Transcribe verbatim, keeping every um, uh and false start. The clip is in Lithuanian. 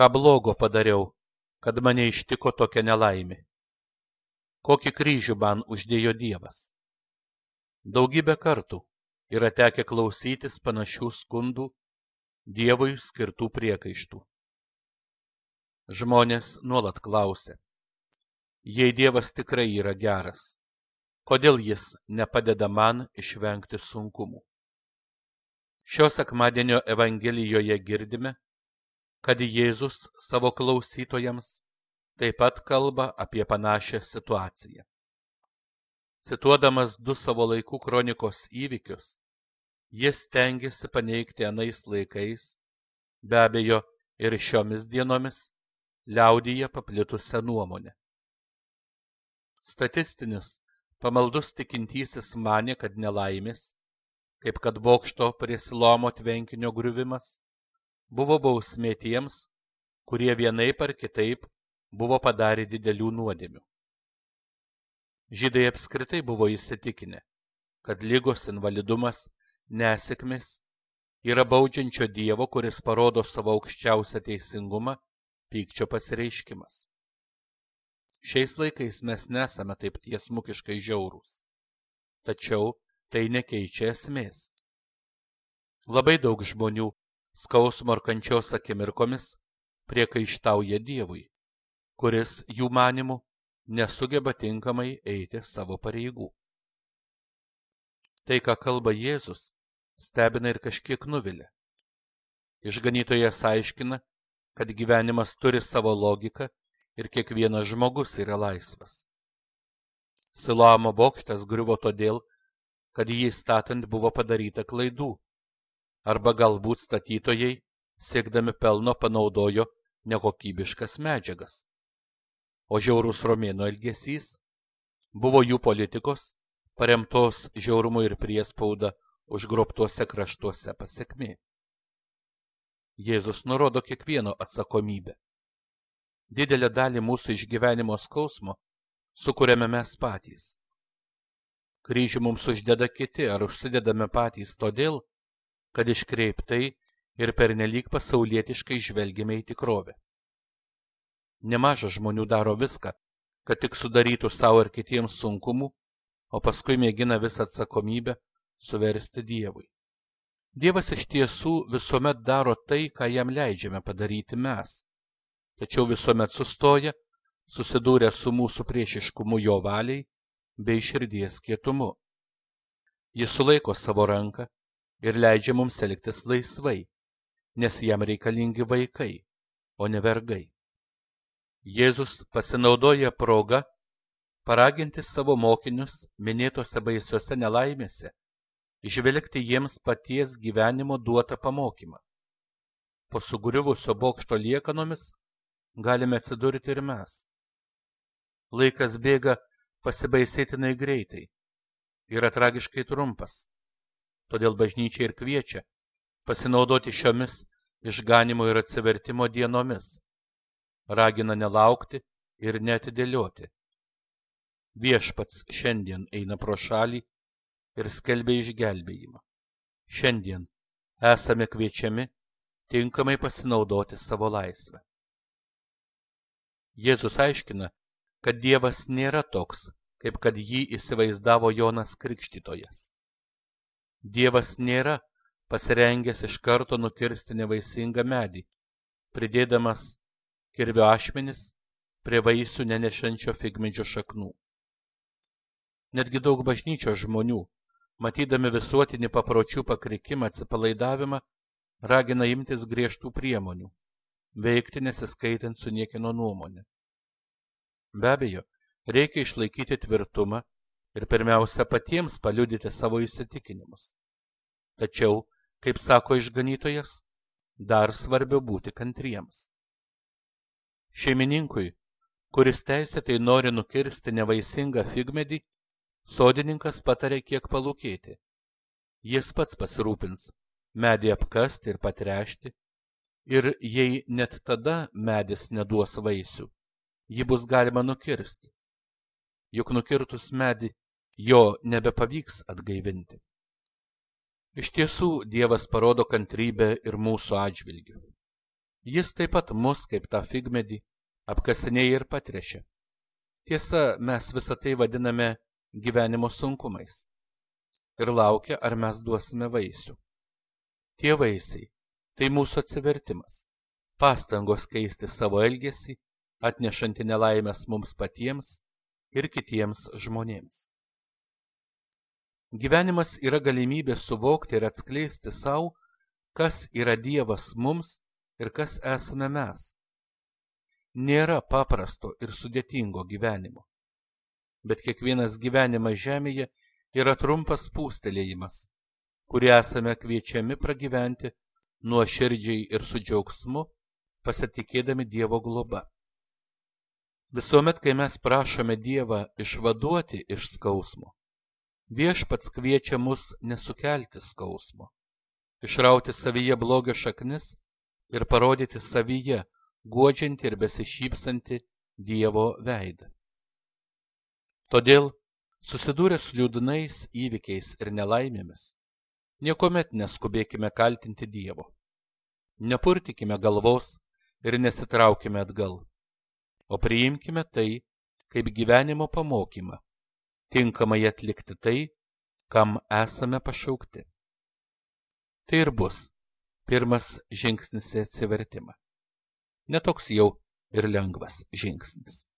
ką blogo padariau, kad mane ištiko tokia nelaimė? Kokį kryžių man uždėjo Dievas? Daugybę kartų yra tekę klausytis panašių skundų, Dievui skirtų priekaištų. Žmonės nuolat klausia, jei Dievas tikrai yra geras, kodėl jis nepadeda man išvengti sunkumų? Šio sekmadienio Evangelijoje girdime, kad Jėzus savo klausytojams taip pat kalba apie panašią situaciją. Cituodamas du savo laikų kronikos įvykius, jis stengiasi paneigti anais laikais, be abejo ir šiomis dienomis, liaudyje paplitusią nuomonę. Statistinis, pamaldus tikintysis manė, kad nelaimės, kaip kad bokšto prie Siloamo tvenkinio griuvimas, buvo bausmė tiems, kurie vienaip ar kitaip buvo padarę didelių nuodėmių. Žydai apskritai buvo įsitikinę, kad ligos, invalidumas, nesėkmės yra baudžiančio Dievo, kuris parodo savo aukščiausią teisingumą, pykčio pasireiškimas. Šiais laikais mes nesame taip tiesmukiškai žiaurūs, tačiau tai nekeičia esmės. Labai daug žmonių skausmo ir kančios akimirkomis priekaištauja Dievui, kuris jų manymu nesugeba tinkamai eiti savo pareigų. Tai, ką kalba Jėzus, stebina ir kažkiek nuvilia. Išganytojas aiškina, kad gyvenimas turi savo logiką ir kiekvienas žmogus yra laisvas. Siloamo bokštas griuvo todėl, kad jį statant buvo padaryta klaidų, arba galbūt statytojai, siekdami pelno, panaudojo nekokybiškas medžiagas. O žiaurus romėnų elgesys buvo jų politikos, paremtos žiaurumu ir priespauda užgrobtuose kraštuose pasekmė. Jėzus nurodo kiekvieno atsakomybę. Didelę dalį mūsų išgyvenimo skausmo sukuriame mes patys. Kryžių mums uždeda kiti ar užsidedame patys todėl, kad iškreiptai ir pernelyg pasaulietiškai žvelgiame į tikrovę. Nemaža žmonių daro viską, kad tik sudarytų savo ir kitiems sunkumų, o paskui mėgina visą atsakomybę suversti Dievui. Dievas iš tiesų visuomet daro tai, ką jam leidžiame padaryti mes, tačiau visuomet sustoja, susidūrę su mūsų priešiškumu jo valiai bei širdies kietumu. Jis sulaiko savo ranką ir leidžia mums elgtis laisvai, nes jam reikalingi vaikai, o ne vergai. Jėzus pasinaudoja progą paraginti savo mokinius minėtose baisiose nelaimėse, žvelgti jiems paties gyvenimo duotą pamokymą. Po sugriuvusio bokšto liekanomis galime atsidurti ir mes. Laikas bėga pasibaisėtinai greitai, yra tragiškai trumpas, todėl bažnyčia ir kviečia pasinaudoti šiomis išganimo ir atsivertimo dienomis, ragina nelaukti ir neatidėlioti. Viešpats šiandien eina pro šalį ir skelbia išgelbėjimą. Šiandien esame kviečiami tinkamai pasinaudoti savo laisvę. Jėzus aiškina, kad Dievas nėra toks, kaip kad jį įsivaizdavo Jonas Krikštytojas. Dievas nėra pasirengęs iš karto nukirsti nevaisingą medį, pridėdamas kirvio ašmenis prie vaisių nenešančio figmedžio šaknų. Netgi daug bažnyčios žmonių, matydami visuotinį papročių pakrikimą, atsipalaidavimą, ragina imtis griežtų priemonių, veikti nesiskaitant su niekieno nuomonė. Be abejo, reikia išlaikyti tvirtumą ir pirmiausia patiems paliudyti savo įsitikinimus. Tačiau, kaip sako išganytojas, dar svarbiau būti kantriems. Šeimininkui, kuris teisėtai nori nukirsti nevaisingą figmedį, sodininkas patarė kiek palūkėti. Jis pats pasirūpins medį apkasti ir patręšti, ir jei net tada medis neduos vaisių, jį bus galima nukirsti. Juk nukirtus medį jo nebepavyks atgaivinti. Iš tiesų, Dievas parodo kantrybę ir mūsų atžvilgiu. Jis taip pat mus, kaip tą figmedį, apkasinėja ir patrešia. Tiesa, mes visą tai vadiname gyvenimo sunkumais. Ir laukia, ar mes duosime vaisių. Tie vaisiai – tai mūsų atsivertimas, pastangos keisti savo elgesį, atnešanti nelaimės mums patiems ir kitiems žmonėms. Gyvenimas yra galimybė suvokti ir atskleisti savo, kas yra Dievas mums ir kas esame mes. Nėra paprasto ir sudėtingo gyvenimo, bet kiekvienas gyvenimas žemėje yra trumpas pūstelėjimas, kurį esame kviečiami pragyventi nuoširdžiai ir su džiaugsmu, pasitikėdami Dievo globa. Visuomet, kai mes prašome Dievą išvaduoti iš skausmo, Viešpats kviečia mus nesukelti skausmo, išrauti savyje blogio šaknis ir parodyti savyje guodžiantį ir besišypsantį Dievo veidą. Todėl, susidūrę su liūdnais įvykiais ir nelaimėmis, niekuomet neskubėkime kaltinti Dievo. Nepurtykime galvos ir nesitraukime atgal, o priimkime tai kaip gyvenimo pamokymą, tinkamai atlikti tai, kam esame pašaukti. Tai ir bus pirmas žingsnis į atsivertimą. Netoks jau ir lengvas žingsnis.